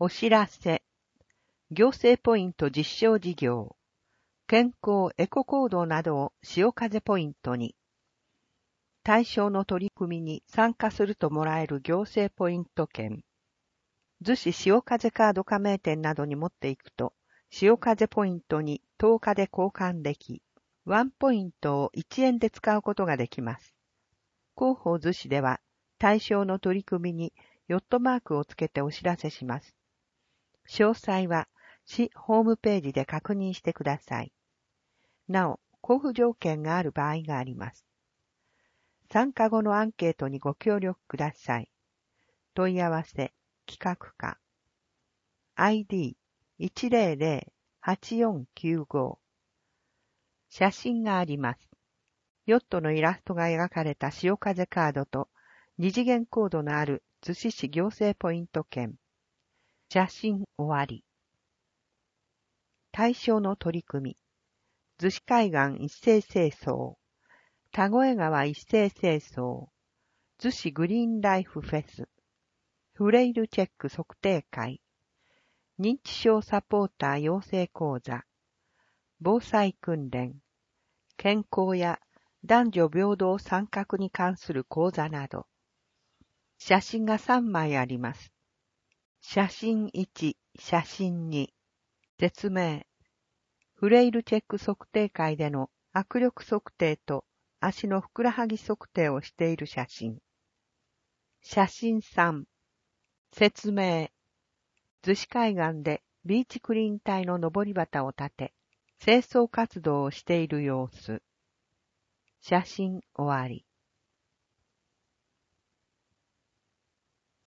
お知らせ。行政ポイント実証事業。健康エコ行動などを潮風ポイントに。対象の取り組みに参加するともらえる行政ポイント券。逗子潮風カード加盟店などに持っていくと、潮風ポイントに10日で交換でき、1ポイントを1円で使うことができます。広報逗子では、対象の取り組みにヨットマークをつけてお知らせします。詳細は市ホームページで確認してください。なお、交付条件がある場合があります。参加後のアンケートにご協力ください。問い合わせ、企画課。ID100-8495。写真があります。ヨットのイラストが描かれた潮風カードと二次元コードのある逗子市行政ポイント券。写真終わり。対象の取り組み。逗子海岸一斉清掃。田越川一斉清掃。逗子グリーンライフフェス。フレイルチェック測定会。認知症サポーター養成講座。防災訓練。健康や男女平等参画に関する講座など。写真が3枚あります。写真1、写真2。説明。フレイルチェック測定会での握力測定と足のふくらはぎ測定をしている写真。写真3。説明。逗子海岸でビーチクリーン隊の登り旗を立て、清掃活動をしている様子。写真終わり。